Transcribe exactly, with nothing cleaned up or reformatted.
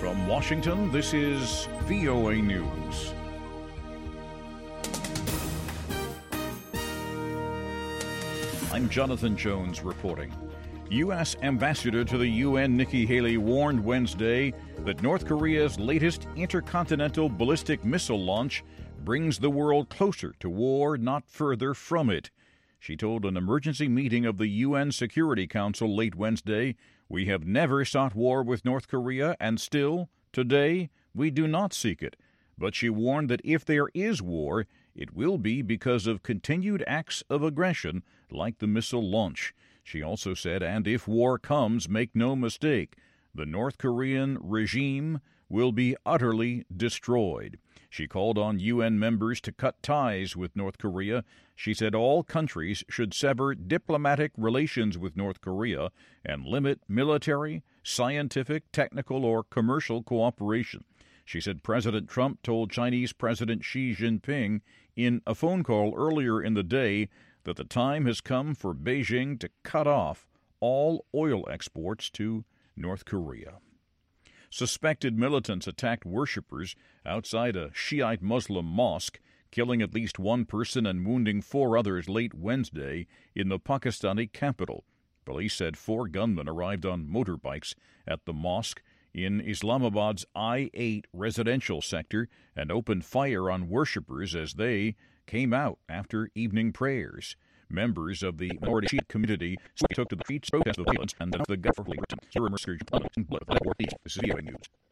From Washington, this is V O A News. I'm Jonathan Jones reporting. U S. Ambassador to the U N Nikki Haley warned Wednesday that North Korea's latest intercontinental ballistic missile launch brings the world closer to war, not further from it. She told an emergency meeting of the U N Security Council late Wednesday, "We have never sought war with North Korea, and still, today, we do not seek it." But she warned that if there is war, it will be because of continued acts of aggression like the missile launch. She also said, and if war comes, make no mistake, the North Korean regime will be utterly destroyed. She called on U N members to cut ties with North Korea. She said all countries should sever diplomatic relations with North Korea and limit military, scientific, technical, or commercial cooperation. She said President Trump told Chinese President Xi Jinping in a phone call earlier in the day that the time has come for Beijing to cut off all oil exports to North Korea. Suspected militants attacked worshippers outside a Shiite Muslim mosque, killing at least one person and wounding four others late Wednesday in the Pakistani capital. Police said four gunmen arrived on motorbikes at the mosque in Islamabad's I eight residential sector and opened fire on worshippers as they came out after evening prayers. Members of the minority Shiite community took to the streets to protest the violence and the government. This is V O A News.